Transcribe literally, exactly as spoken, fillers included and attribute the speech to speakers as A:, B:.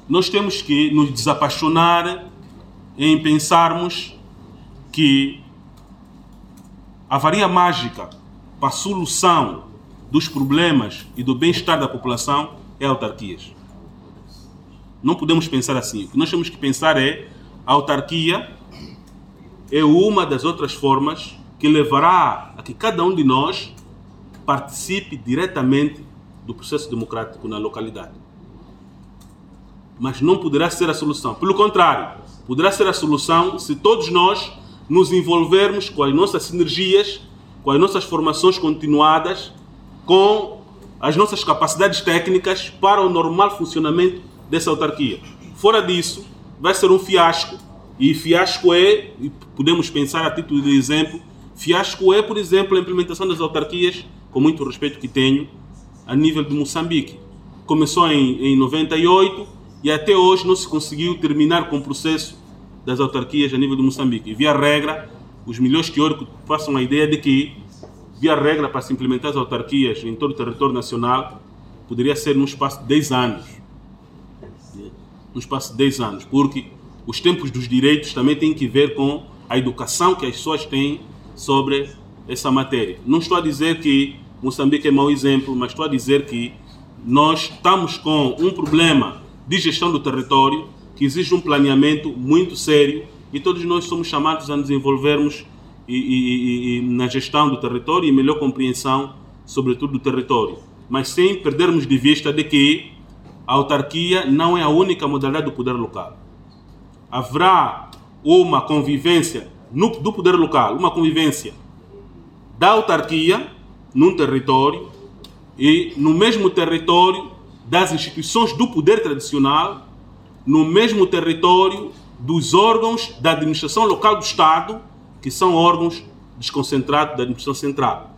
A: nós temos que nos desapaixonar em pensarmos que a varinha mágica para a solução dos problemas e do bem-estar da população é autarquias. Não podemos pensar assim. O que nós temos que pensar é a autarquia é uma das outras formas que levará a que cada um de nós participe diretamente do processo democrático na localidade. Mas não poderá ser a solução. Pelo contrário, poderá ser a solução se todos nós nos envolvermos com as nossas sinergias, com as nossas formações continuadas, com as nossas capacidades técnicas para o normal funcionamento dessa autarquia. Fora disso, vai ser um fiasco. E fiasco é, e podemos pensar a título de exemplo, fiasco é, por exemplo, a implementação das autarquias, com muito respeito que tenho, a nível de Moçambique. Começou em, em noventa e oito e até hoje não se conseguiu terminar com o processo das autarquias a nível de Moçambique. E, via regra, os melhores teóricos façam a ideia de que, via regra, para se implementar as autarquias em todo o território nacional, poderia ser num espaço de dez anos. Num espaço de dez anos, porque os tempos dos direitos também têm que ver com a educação que as pessoas têm sobre essa matéria. Não estou a dizer que Moçambique é mau exemplo, mas estou a dizer que nós estamos com um problema de gestão do território que exige um planeamento muito sério e todos nós somos chamados a nos envolvermos e, e, e, na gestão do território e melhor compreensão, sobretudo, do território. Mas sem perdermos de vista de que a autarquia não é a única modalidade do poder local. Haverá uma convivência no, do poder local, uma convivência da autarquia num território e no mesmo território das instituições do poder tradicional, no mesmo território dos órgãos da administração local do Estado, que são órgãos desconcentrados da administração central.